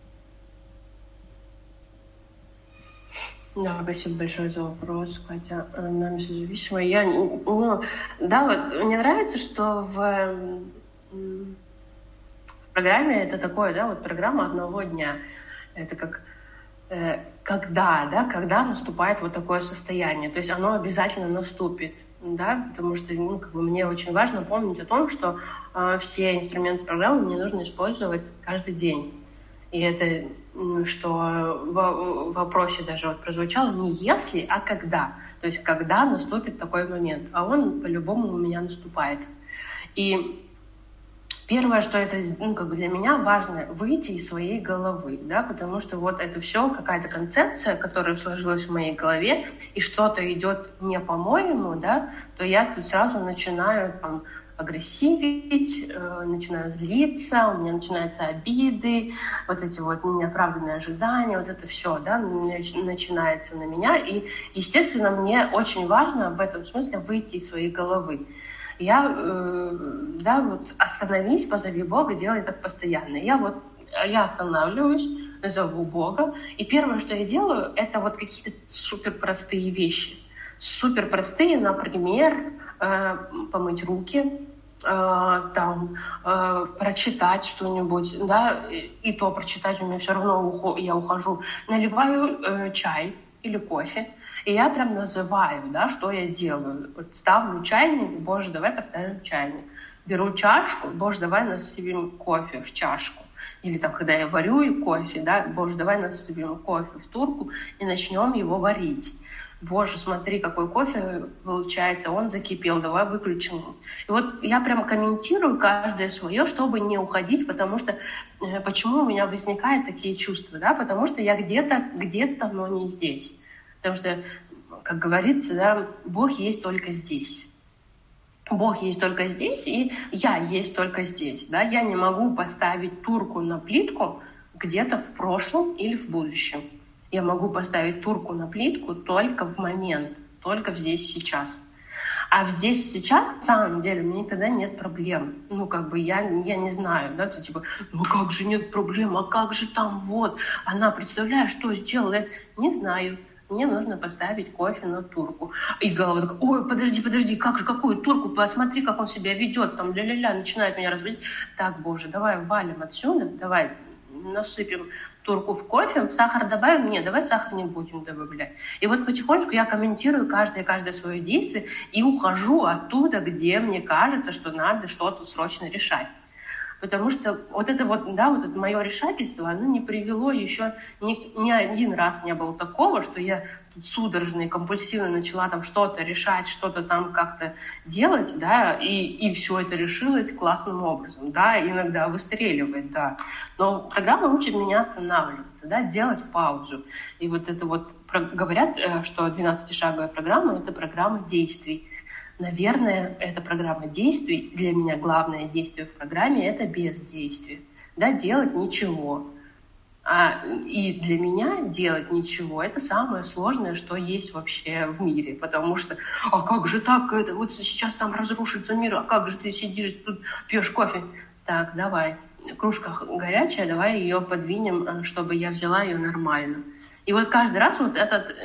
Да, спасибо большое за вопрос, Катя. Нами созависимая. Вот мне нравится, что в программе это такое, да, вот программа одного дня. Это как когда наступает вот такое состояние. То есть оно обязательно наступит, да, потому что мне очень важно помнить о том, что все инструменты программы мне нужно использовать каждый день. И это, что в вопросе даже вот прозвучало не если, а когда. То есть когда наступит такой момент. А он по-любому у меня наступает. И первое, что это для меня важно, выйти из своей головы, да, потому что вот это все какая-то концепция, которая сложилась в моей голове, и что-то идет не по-моему, да, то я тут сразу начинаю агрессивить, начинаю злиться, у меня начинаются обиды, вот эти вот неоправданные ожидания, вот это все, да, начинается на меня. И, естественно, мне очень важно в этом смысле выйти из своей головы. Я, остановись, позови Бога, делай так постоянно. Я останавливаюсь, зову Бога, и первое, что я делаю, это вот какие-то суперпростые вещи. Суперпростые, например, помыть руки, прочитать что-нибудь, да, и то прочитать у меня все равно я ухожу, наливаю чай или кофе, и я прям называю, да, что я делаю. Вот ставлю чайник, Боже, давай поставим чайник. Беру чашку, Боже, давай насыпем кофе в чашку. Или когда я варю кофе, да, Боже, давай насыпем кофе в турку и начнем его варить. Боже, смотри, какой кофе получается, он закипел, давай выключим. И вот я прям комментирую каждое свое, чтобы не уходить, потому что почему у меня возникают такие чувства, да, потому что я где-то, но не здесь. Потому что, как говорится, да, Бог есть только здесь. Бог есть только здесь, и я есть только здесь. Да? Я не могу поставить турку на плитку где-то в прошлом или в будущем. Я могу поставить турку на плитку только в момент, только здесь, сейчас. А здесь, сейчас, на самом деле, у меня никогда нет проблем. Я не знаю, да, как же нет проблем, а как же там, вот, она, представляешь, что сделала? Не знаю. Мне нужно поставить кофе на турку. И голова такая: ой, подожди, как же, какую турку? Посмотри, как он себя ведет, там, ля-ля-ля, начинает меня разводить. Так, Боже, давай валим отсюда, давай насыпем турку в кофе, сахар добавим? Нет, давай сахар не будем добавлять. И вот потихонечку я комментирую каждое свое действие и ухожу оттуда, где мне кажется, что надо что-то срочно решать. Потому что вот это мое решательство, оно не привело еще ни один раз не было такого, что я тут судорожно и компульсивно начала там что-то решать, что-то там как-то делать, да, и все это решилось классным образом, да, иногда выстреливает, да. Но программа учит меня останавливаться, да, делать паузу. И вот это вот говорят, что 12-шаговая программа — это программа действий. Наверное, эта программа действий. Для меня главное действие в программе — это бездействие. Да, делать ничего. И для меня делать ничего — это самое сложное, что есть вообще в мире. Потому что, а как же так? Вот сейчас там разрушится мир, а как же ты сидишь тут, пьешь кофе? Так, давай. Кружка горячая, давай ее подвинем, чтобы я взяла ее нормально. И вот каждый раз вот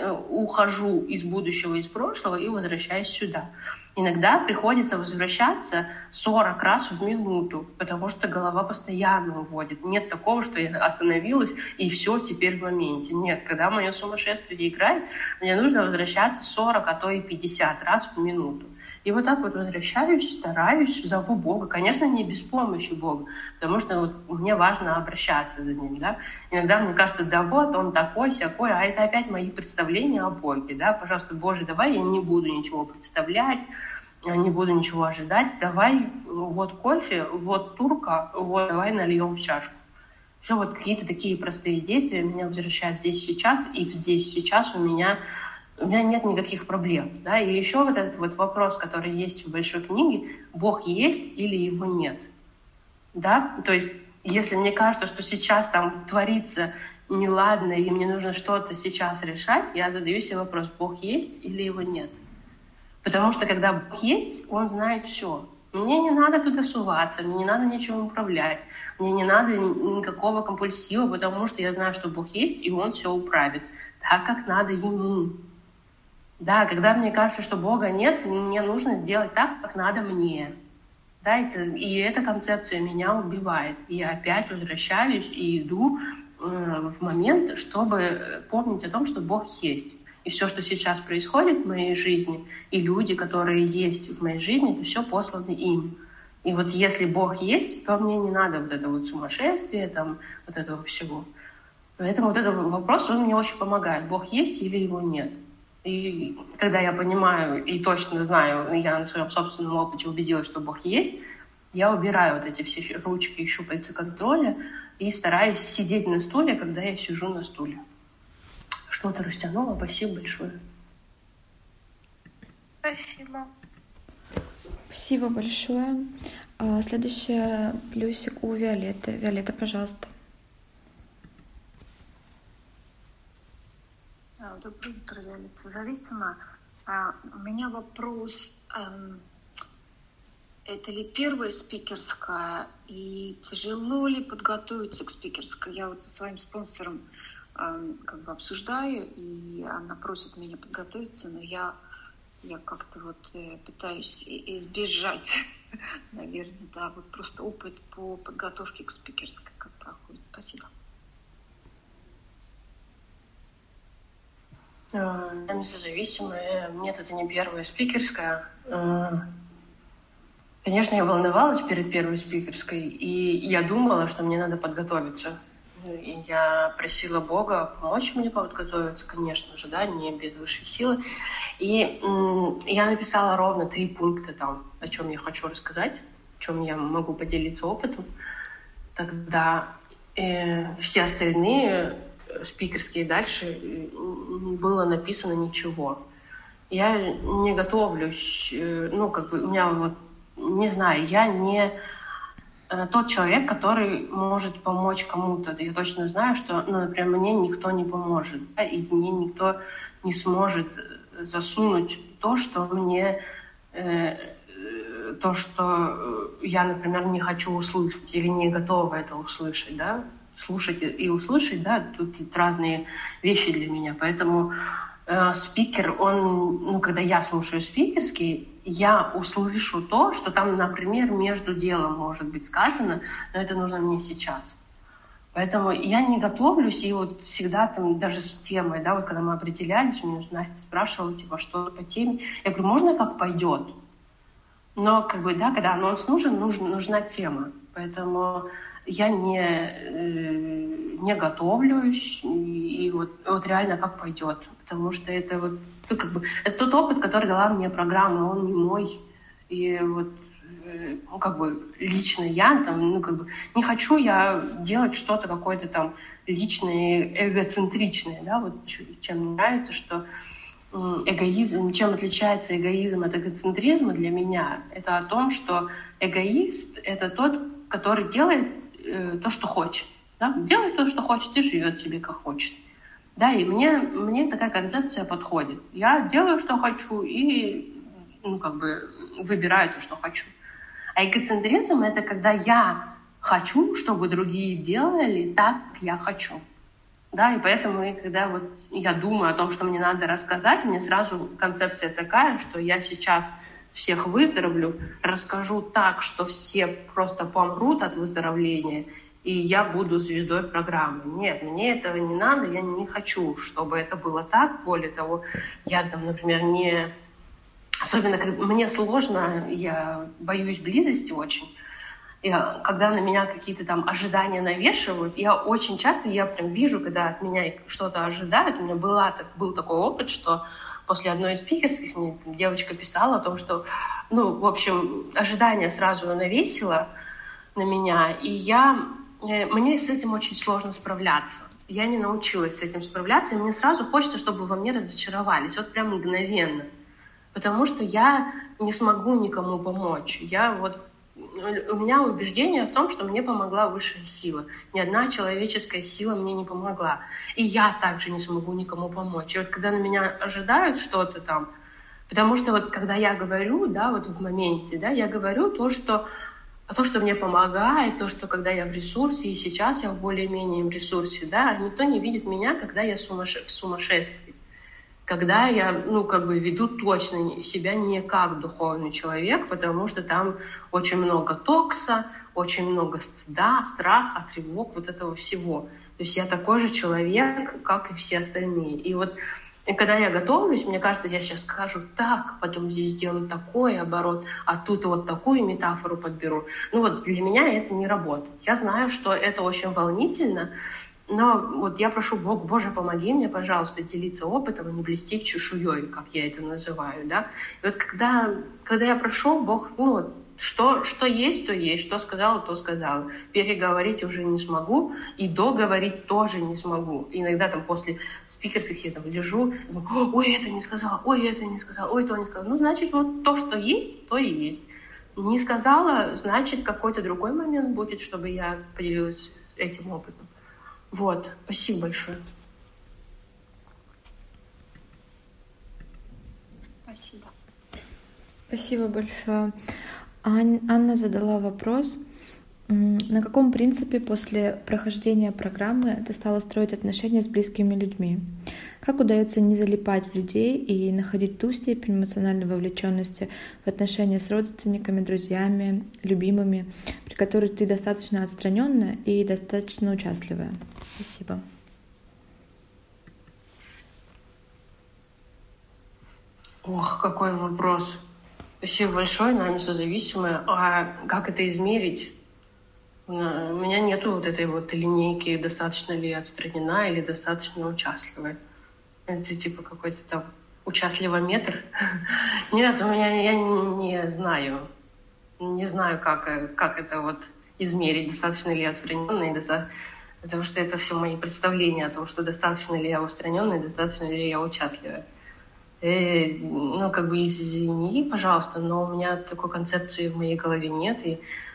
ухожу из будущего, из прошлого и возвращаюсь сюда. Иногда приходится возвращаться 40 раз в минуту, потому что голова постоянно уводит. Нет такого, что я остановилась и все теперь в моменте. Нет, когда мое сумасшествие играет, мне нужно возвращаться 40, а то и 50 раз в минуту. И вот так вот возвращаюсь, стараюсь, зову Бога. Конечно, не без помощи Бога, потому что вот мне важно обращаться за Ним. Да? Иногда мне кажется, да вот, Он такой, сякой, а это опять мои представления о Боге. Да? Пожалуйста, Боже, давай я не буду ничего представлять, не буду ничего ожидать. Давай вот кофе, вот турка, вот давай нальем в чашку. Все вот какие-то такие простые действия меня возвращают здесь сейчас, и здесь сейчас у меня нет никаких проблем. Да? И еще вот этот вот вопрос, который есть в большой книге, Бог есть или его нет. Да? То есть если мне кажется, что сейчас там творится неладно, и мне нужно что-то сейчас решать, я задаю себе вопрос, Бог есть или его нет. Потому что когда Бог есть, Он знает все. Мне не надо туда суваться, мне не надо ничем управлять, мне не надо никакого компульсива, потому что я знаю, что Бог есть, и Он все управит так, как надо Ему. Да, когда мне кажется, что Бога нет, мне нужно делать так, как надо мне. Да, и эта концепция меня убивает. И я опять возвращаюсь и иду в момент, чтобы помнить о том, что Бог есть. И все, что сейчас происходит в моей жизни, и люди, которые есть в моей жизни, это все послано им. И вот если Бог есть, то мне не надо вот это вот сумасшествие, там, вот этого всего. Поэтому вот этот вопрос, он мне очень помогает. Бог есть или его нет? И когда я понимаю и точно знаю, я на своем собственном опыте убедилась, что Бог есть, я убираю вот эти все ручки и щупальца контроля и стараюсь сидеть на стуле, когда я сижу на стуле. Что-то растянуло. Спасибо большое. Спасибо. Спасибо большое. Следующий плюсик у Виолетты. Виолетта, пожалуйста. Доброе утро, Виолетта. Зависимо. У меня вопрос. Это ли первая спикерская? И тяжело ли подготовиться к спикерской? Я вот со своим спонсором как бы обсуждаю, и она просит меня подготовиться, но я как-то вот пытаюсь избежать, наверное, да, вот просто опыт по подготовке к спикерской, как проходит. Спасибо. Я независимая. Нет, это не первая спикерская. Конечно, я волновалась перед первой спикерской, и я думала, что мне надо подготовиться. И я просила Бога помочь мне подготовиться, конечно же, да, не без высшей силы. И я написала ровно 3 пункта там, о чем я хочу рассказать, о чем я могу поделиться опытом. Тогда все остальные спикерские дальше было написано ничего. Я не готовлюсь, у меня вот, не знаю, я не тот человек, который может помочь кому-то. Я точно знаю, что, например, мне никто не поможет, да, и мне никто не сможет засунуть то, что мне, то, что я, например, не хочу услышать или не готова это услышать, да. Слушать и услышать, да, тут разные вещи для меня. Поэтому спикер, он, когда я слушаю спикерский, я услышу то, что там, например, между делом может быть сказано, но это нужно мне сейчас. Поэтому я не готовлюсь, и вот всегда там даже с темой, да, вот когда мы определялись, меня Настя спрашивала, типа, что по теме. Я говорю, можно как пойдет? Но, да, когда анонс нужен, нужна тема. Поэтому я не готовлюсь, и вот реально как пойдет. Потому что это вот, это тот опыт, который дала мне программа, он не мой. И вот, лично я там, не хочу я делать что-то какое-то там личное, эгоцентричное, да, вот чем мне нравится, что эгоизм, чем отличается эгоизм от эгоцентризма для меня, это о том, что эгоист — это тот, который делает то, что хочет. Да? Делает то, что хочет, и живет себе, как хочет. Да, и мне такая концепция подходит. Я делаю, что хочу, и выбираю то, что хочу. А эгоцентризм — это когда я хочу, чтобы другие делали так, как я хочу. Да, и поэтому, когда вот я думаю о том, что мне надо рассказать, у меня сразу концепция такая, что я сейчас всех выздоровлю, расскажу так, что все просто помрут от выздоровления, и я буду звездой программы. Нет, мне этого не надо, я не хочу, чтобы это было так. Более того, я там, например, не... Особенно, когда мне сложно, я боюсь близости очень. Когда на меня какие-то там ожидания навешивают, я очень часто, я прям вижу, когда от меня что-то ожидают. У меня был такой опыт, что после одной из спикерских мне девочка писала о том, что, в общем, ожидание сразу навесило на меня, и мне с этим очень сложно справляться. Я не научилась с этим справляться, и мне сразу хочется, чтобы во мне разочаровались, вот прям мгновенно. Потому что я не смогу никому помочь. У меня убеждение в том, что мне помогла высшая сила. Ни одна человеческая сила мне не помогла. И я также не смогу никому помочь. И вот когда на меня ожидают что-то там, потому что вот когда я говорю, да, вот в моменте, да, я говорю то, что мне помогает, то, что когда я в ресурсе, и сейчас я в более-менее ресурсе, да, никто не видит меня, когда я в сумасшествии. Когда я, веду точно себя не как духовный человек, потому что там очень много токса, очень много стыда, страха, тревог, вот этого всего. То есть я такой же человек, как и все остальные. И когда я готовлюсь, мне кажется, я сейчас скажу так, потом здесь сделаю такой оборот, а тут вот такую метафору подберу. Для меня это не работает. Я знаю, что это очень волнительно, но вот я прошу Бог, Боже, помоги мне, пожалуйста, делиться опытом и не блестеть чешуей, как я это называю, да. И вот когда я прошу, Бог, что есть, то есть, что сказала, то сказала. Переговорить уже не смогу, и договорить тоже не смогу. Иногда там после спикерских я там лежу, думаю, ой, это не сказала, ой, это не сказала, ой, то не сказала. Значит, вот то, что есть, то и есть. Не сказала, значит, какой-то другой момент будет, чтобы я поделилась этим опытом. Вот, спасибо большое. Спасибо. Спасибо большое. Анна задала вопрос. На каком принципе после прохождения программы ты стала строить отношения с близкими людьми? Как удается не залипать в людей и находить ту степень эмоциональной вовлеченности в отношения с родственниками, друзьями, любимыми, при которой ты достаточно отстраненная и достаточно участливая? Спасибо. Ох, какой вопрос. Спасибо большое, нами созависимые. А как это измерить? У меня нету вот этой вот линейки, достаточно ли отстранена или достаточно участливая. Это типа какой-то там участливометр. Нет, я не знаю. Не знаю, как это вот измерить, достаточно ли я отстраненная, потому что это все мои представления о том, что достаточно ли я устраненная, достаточно ли я участливая. Извини, пожалуйста, но у меня такой концепции в моей голове нет, и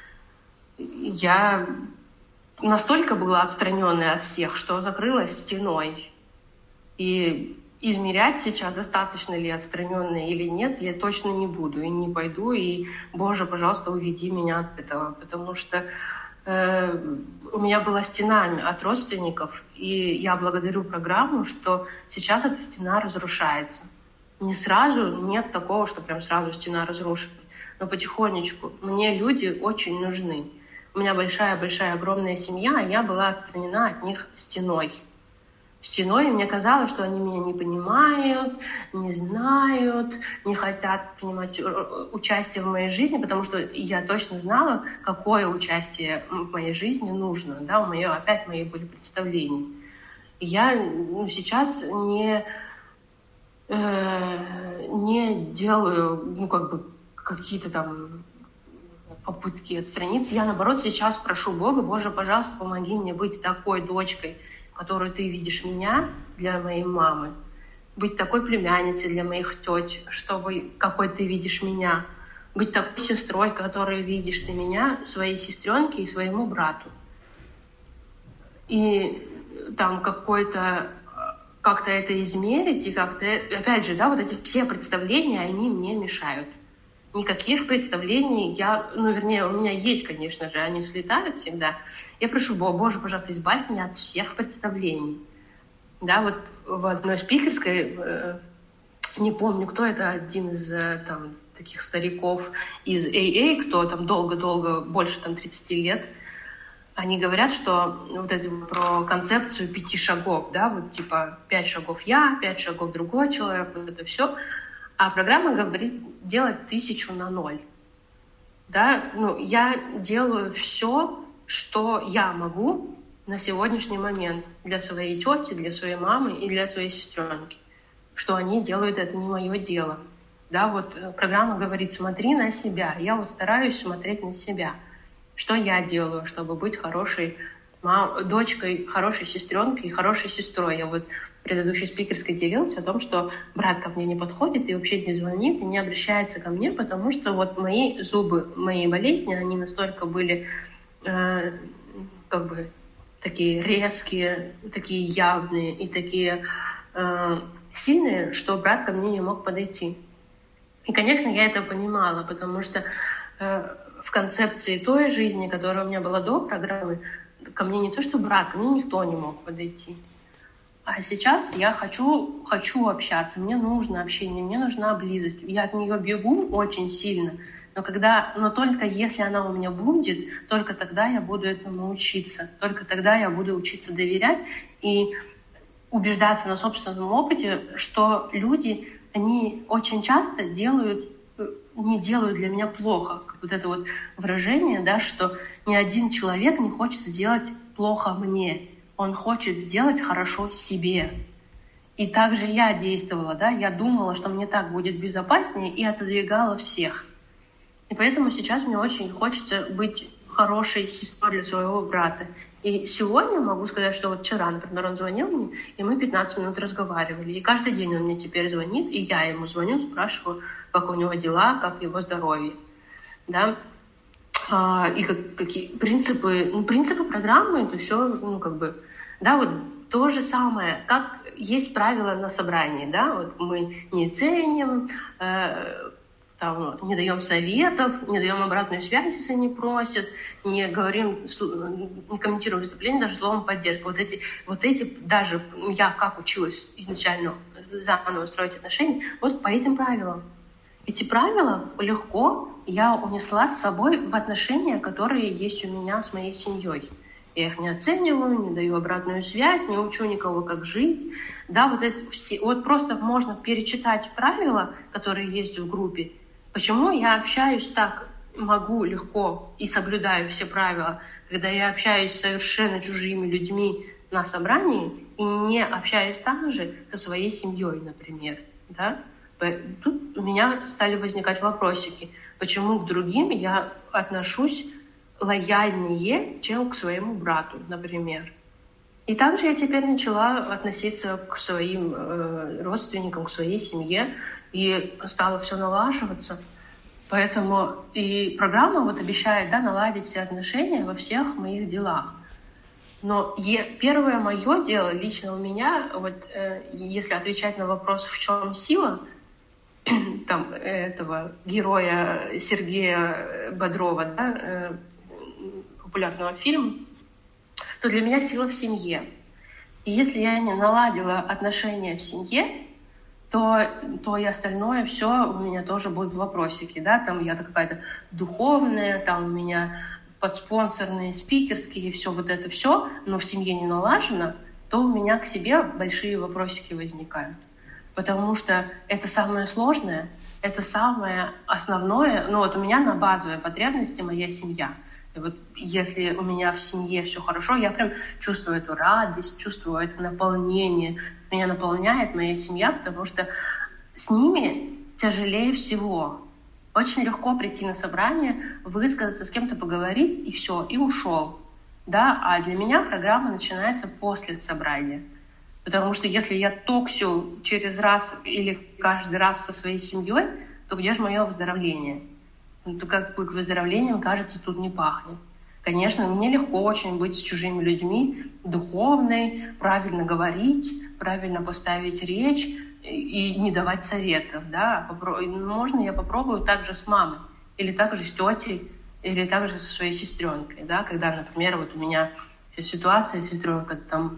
я настолько была отстраненная от всех, что закрылась стеной. И измерять сейчас, достаточно ли отстраненная или нет, я точно не буду и не пойду. И, Боже, пожалуйста, уведи меня от этого, потому что у меня была стена от родственников, и я благодарю программу, что сейчас эта стена разрушается. Не сразу, нет такого, что прям сразу стена разрушилась, но потихонечку. Мне люди очень нужны. У меня большая-большая огромная семья, а я была отстранена от них стеной. Стеной, и мне казалось, что они меня не понимают, не знают, не хотят принимать участие в моей жизни, потому что я точно знала, какое участие в моей жизни нужно. Да, опять мои были представления. И я сейчас не делаю какие-то там попытки отстраниться. Я, наоборот, сейчас прошу Бога, Боже, пожалуйста, помоги мне быть такой дочкой, которую ты видишь меня для моей мамы, быть такой племянницей для моих теть, какой ты видишь меня, быть такой сестрой, которую видишь ты меня, своей сестренке и своему брату. И там как-то это измерить, и как-то, опять же, да, вот эти все представления, они мне мешают. Никаких представлений у меня есть, конечно же, они слетают всегда. Я прошу Бога, Боже, пожалуйста, избавь меня от всех представлений. Да, вот в одной спикерской, не помню, кто это, один из там таких стариков из AA, кто там долго-долго, больше там 30 лет, они говорят, что вот это про концепцию 5 шагов, да, вот типа 5 шагов я, 5 шагов другой человек, вот это все. А программа говорит делать 1000 на 0. Да, ну, я делаю все, что я могу на сегодняшний момент для своей тети, для своей мамы и для своей сестренки. Что они делают, это не мое дело. Да, вот программа говорит, смотри на себя. Я вот стараюсь смотреть на себя. Что я делаю, чтобы быть хорошей дочкой, хорошей сестренкой и хорошей сестрой. Я вот в предыдущей спикерской делилась о том, что брат ко мне не подходит и вообще не звонит, и не обращается ко мне, потому что вот мои зубы, мои болезни, они настолько были как бы такие резкие, такие явные и такие сильные, что брат ко мне не мог подойти. И, конечно, я это понимала, потому что в концепции той жизни, которая у меня была до программы, ко мне не то что брат, ко мне никто не мог подойти. А сейчас я хочу общаться, мне нужно общение, мне нужна близость. Я от нее бегу очень сильно, но только если она у меня будет, только тогда я буду этому учиться, только тогда я буду учиться доверять и убеждаться на собственном опыте, что люди, они очень часто не делают для меня плохо. Как вот это вот выражение, да, что ни один человек не хочет сделать плохо мне. Он хочет сделать хорошо себе. И также я действовала, да, я думала, что мне так будет безопаснее, и отодвигала всех. И поэтому сейчас мне очень хочется быть хорошей сестрой для своего брата. И сегодня могу сказать, что вот вчера, например, он звонил мне, и мы 15 минут разговаривали. И каждый день он мне теперь звонит, и я ему звоню, спрашиваю, как у него дела, как его здоровье. Да? И какие принципы программы, это все, да, вот то же самое, как есть правила на собрании, да, вот мы не ценим, не даем советов, не даем обратную связь, если они просят, не комментируем выступление даже словом поддержка. Вот эти даже я как училась изначально заново строить отношения, вот по этим правилам. Эти правила легко я унесла с собой в отношения, которые есть у меня с моей семьей. Я их не оцениваю, не даю обратную связь, не учу никого, как жить. Да, вот просто можно перечитать правила, которые есть в группе. Почему я общаюсь так, могу легко и соблюдаю все правила, когда я общаюсь с совершенно чужими людьми на собрании и не общаюсь так же со своей семьей, например. Да? Тут у меня стали возникать вопросики, почему к другим я отношусь лояльнее, чем к своему брату, например. И также я теперь начала относиться к своим родственникам, к своей семье, и стало все налаживаться. Поэтому и программа вот обещает, да, наладить все отношения во всех моих делах. Но первое мое дело лично у меня, вот если отвечать на вопрос, в чем сила там, этого героя Сергея Бодрова, да, популярного фильма, то для меня сила в семье. И если я не наладила отношения в семье, то и остальное все у меня тоже будут вопросики, да, там я какая-то духовная, там у меня подспонсорные, спикерские, все вот это все, но в семье не налажено, то у меня к себе большие вопросики возникают. Потому что это самое сложное, это самое основное, ну вот у меня на базовой потребности моя семья. И вот если у меня в семье все хорошо, я прям чувствую эту радость, чувствую это наполнение. Меня наполняет моя семья, потому что с ними тяжелее всего. Очень легко прийти на собрание, высказаться, с кем-то поговорить, и все, и ушел. Да? А для меня программа начинается после собрания. Потому что если я токсю через раз или каждый раз со своей семьей, то где же мое выздоровление? То как бы к выздоровлению, кажется, тут не пахнет. Конечно, мне легко очень быть с чужими людьми, духовной, правильно говорить, правильно поставить речь и не давать советов. Да? Можно я попробую так же с мамой, или так же с тетей, или так же со своей сестренкой. Да? Когда, например, вот у меня ситуация, сестренка там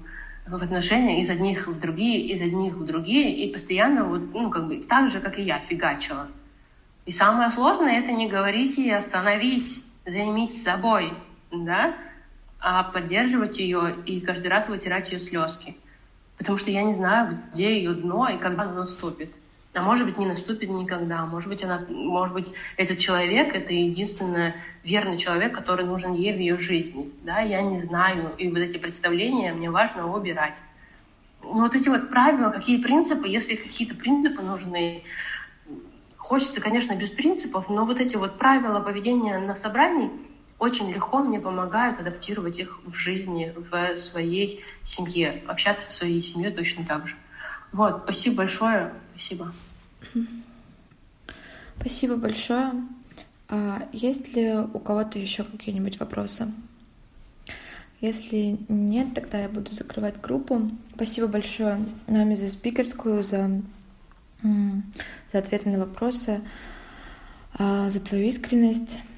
в отношениях из одних в другие, и постоянно вот, так же, как и я, фигачила. И самое сложное — это не говорить ей: остановись, займись собой, да, а поддерживать ее и каждый раз вытирать ее слезки. Потому что я не знаю, где ее дно и когда оно наступит. А может быть, не наступит никогда. Может быть, этот человек — это единственный верный человек, который нужен ей в ее жизни. Да, я не знаю. И вот эти представления мне важно убирать. Но вот эти вот правила, какие принципы, если какие-то принципы нужны, хочется, конечно, без принципов, но вот эти вот правила поведения на собрании очень легко мне помогают адаптировать их в жизни, в своей семье, общаться со своей семьей точно так же. Вот, спасибо большое. Спасибо. Спасибо большое. Есть ли у кого-то еще какие-нибудь вопросы? Если нет, тогда я буду закрывать группу. Спасибо большое, Наоми, за спикерскую, за ответы на вопросы, за твою искренность.